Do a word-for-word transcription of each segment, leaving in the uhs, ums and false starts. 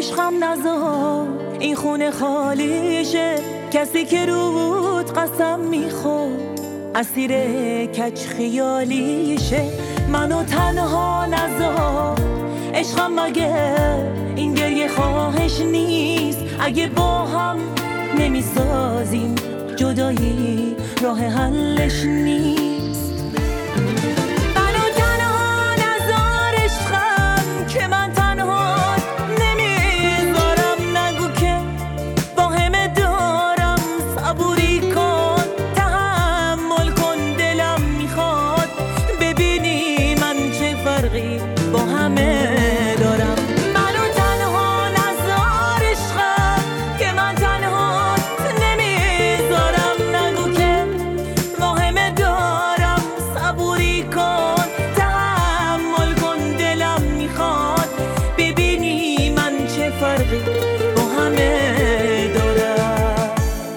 عشقم نذار این خونه خالیشه، کسی که رود قسم میخورد اسیر کج خیالیشه. منو تنها نذار عشقم، مگه این گریه خواهش نیست؟ اگه با هم نمیسازیم جدایی راه حلش نیست. منو تنها نذار عشقم که من تنها نمیذارم، نگو که با همه دارم، صبوری کن تحمل کن، دلم میخواد ببینی من چه فرقی با همه دارم. منو تنها نذار عشقم که من تنها نمیذارم، نگو که با همه دارم، صبوری کن تحمل کن، دلم میخواد ببینی من چه فرقی با همه دارم.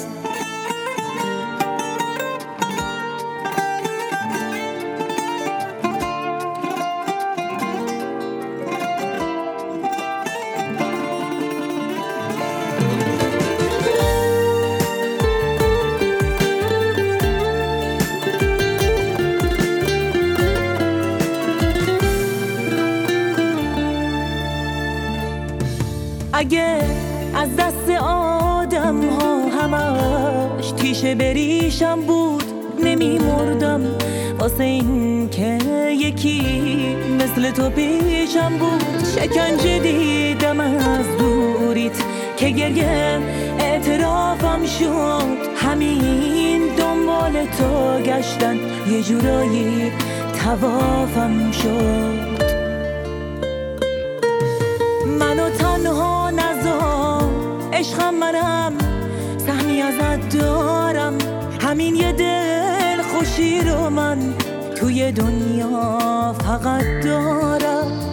اگه از دست آدم ها همش تیشه بریشم بود، نمیمردم واسه این که یکی مثل تو پیشم بود. شکنجه دیدم از دوریت که گریه اعترافم شد، همین دنبال تو گشتن یه جورایی توافم شد. منو تنها نذار عشقم، منم سهمی ازت دارم، همین یه دل خوشی رو من توی دنیا فقط دارم.